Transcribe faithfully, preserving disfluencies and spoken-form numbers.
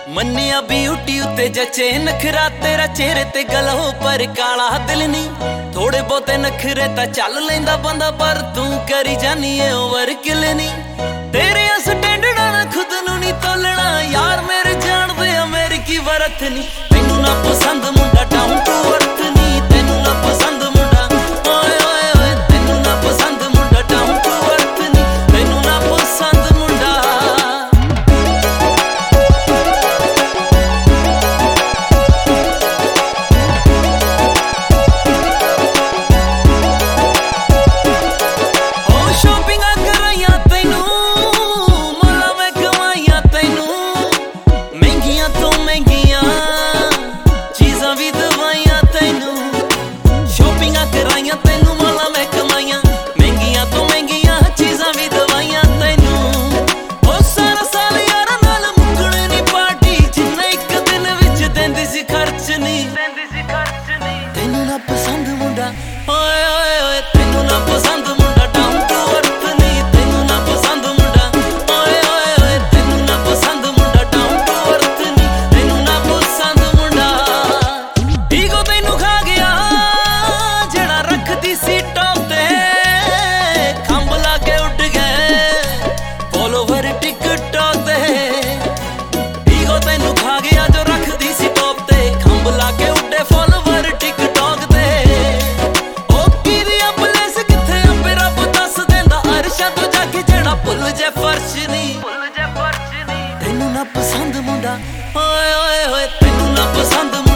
ਮੰਨਿਆ ਬਿਊਟੀ ਉੱਤੇ ਜੱਚੇ ਨਖਰਾ ਤੇਰਾ ਚਿਹਰੇ ਤੇ ਗਲੋ ਪਰ ਕਾਲਾ ਦਿਲ ਨਹੀਂ। ਥੋੜੇ ਬਹੁਤੇ ਨਖਰੇ ਤਾਂ ਚੱਲ ਲੈਂਦਾ ਬੰਦਾ ਪਰ ਤੂੰ ਕਰੀ ਜਾਨੀ ਏ ਓਵਰ ਕਿਲ ਨਹੀਂ। ਤੇਰੇ ਸਟੈਂਡਰਡਾਂ ਨਾਲ ਖੁਦ ਨੂੰ ਨਹੀਂ ਤੋਲਣਾ ਯਾਰ ਮੇਰੇ ਜਾਣਦੇ ਆ ਮੇਰੀ ਕੀ ਵਰਤ ਨਹੀਂ। ਤੈਨੂੰ ਨਾ ਪਸੰਦ ਮੁੰਡਾ ਡਾਊਨ ਟੂ ਅਰਥ ਨਹੀਂ, ਤੈਨੂੰ ਨਾ ਪਸੰਦ ਮੁੰਡਾ ਓਏ ਓਏ ਓਏ ਤੈਨੂੰ ਨਾ ਪਸੰਦ ਮੁੰਡਾ ਡਾਊਨ ਟੂ ਅਰਥ ਨਹੀਂ, ਤੈਨੂੰ ਨਾ ਪਸੰਦ ਮੁੰਡਾ। ਤੈਨੂੰ ਨਾ ਪਸੰਦ ਮੁੰਡਾ ਓਏ ਓਏ ਓਏ ਤੈਨੂੰ ਨਾ ਪਸੰਦ ਮੁੰਡਾ ਡਾਊਨ ਟੂ ਅਰਥ ਨਹੀਂ, ਤੈਨੂੰ ਨਾ ਪਸੰਦ ਮੁੰਡਾ ਓਏ ਓਏ ਓਏ ਤੈਨੂੰ ਨਾ ਪਸੰਦ ਮੁੰਡਾ ਡਾਊਨ ਟੂ ਅਰਥ ਨਹੀਂ, ਤੈਨੂੰ ਨਾ ਪਸੰਦ ਮੁੰਡਾ। ਈਗੋ ਤੈਨੂੰ ਖਾ ਗਿਆ ਜਿਹੜਾ ਰੱਖਦੀ ਸੀ ਟੌਪ ਤੇ, ਖੰਭ ਲਾ ਕੇ ਉੱਡ ਗਏ ਫੋਲੋਵਰ ਟਿਕਟੌਕ ਤੇ। ਈਗੋ ਤੈਨੂੰ ਖਾ ਗਿਆ ਜੋ ਰੱਖਦੀ ਸੀ ਟੌਪ ਤੇ, ਖੰਭ ਲਾ ਕੇ ਉੱਡੇ ਫੋਲੋਵਰ ਟਿਕਟੌਕ ਤੇ। ਉਹ ਕਿਹਦੀ ਪਲੇਸ ਕਿੱਥੇ ਆਪੇ ਰੱਬ ਦੱਸ ਦਿੰਦਾ ਅਰਸ਼ਾਂ ਤੋਂ ਜਾ ਕੇ ਜਿਹੜਾ ਭੁੱਲ ਜੇ ਫਰਸ਼ ਨਹੀਂ। ਤੈਨੂੰ ਨਾ ਪਸੰਦ ਮੁੰਡਾ ਓਏ ਓਏ ਓਏ ਤੈਨੂੰ ਨਾ ਪਸੰਦ